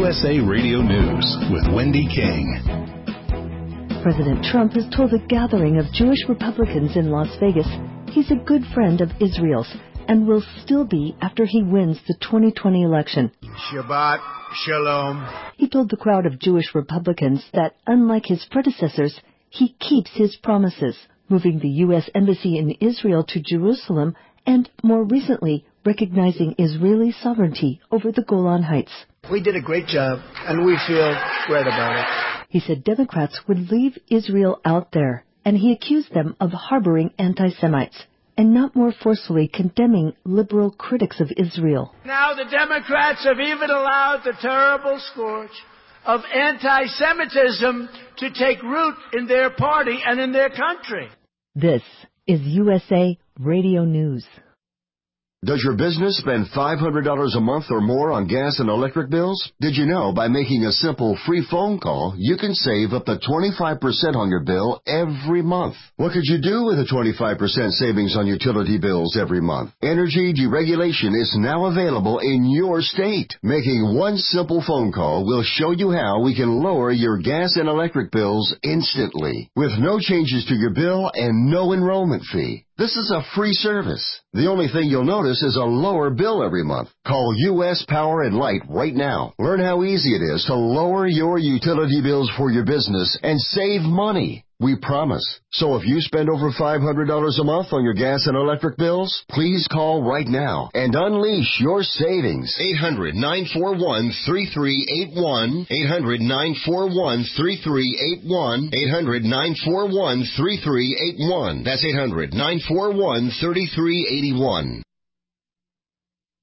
USA Radio News with Wendy King. President Trump has told a gathering of Jewish Republicans in Las Vegas he's a good friend of Israel's and will still be after he wins the 2020 election. Shabbat Shalom. He told the crowd of Jewish Republicans that, unlike his predecessors, he keeps his promises, moving the U.S. Embassy in Israel to Jerusalem and, more recently, recognizing Israeli sovereignty over the Golan Heights. We did a great job, and we feel great about it. He said Democrats would leave Israel out there, and he accused them of harboring anti-Semites and not more forcefully condemning liberal critics of Israel. Now the Democrats have even allowed the terrible scourge of anti-Semitism to take root in their party and in their country. This is USA Radio News. Does your business spend $500 a month or more on gas and electric bills? Did you know by making a simple free phone call, you can save up to 25% on your bill every month? What could you do with a 25% savings on utility bills every month? Energy deregulation is now available in your state. Making one simple phone call will show you how we can lower your gas and electric bills instantly, with no changes to your bill and no enrollment fee. This is a free service. The only thing you'll notice is a lower bill every month. Call U.S. Power and Light right now. Learn how easy it is to lower your utility bills for your business and save money. We promise. So if you spend over $500 a month on your gas and electric bills, please call right now and unleash your savings. 800-941-3381. 800-941-3381. 800-941-3381. That's 800-941-3381.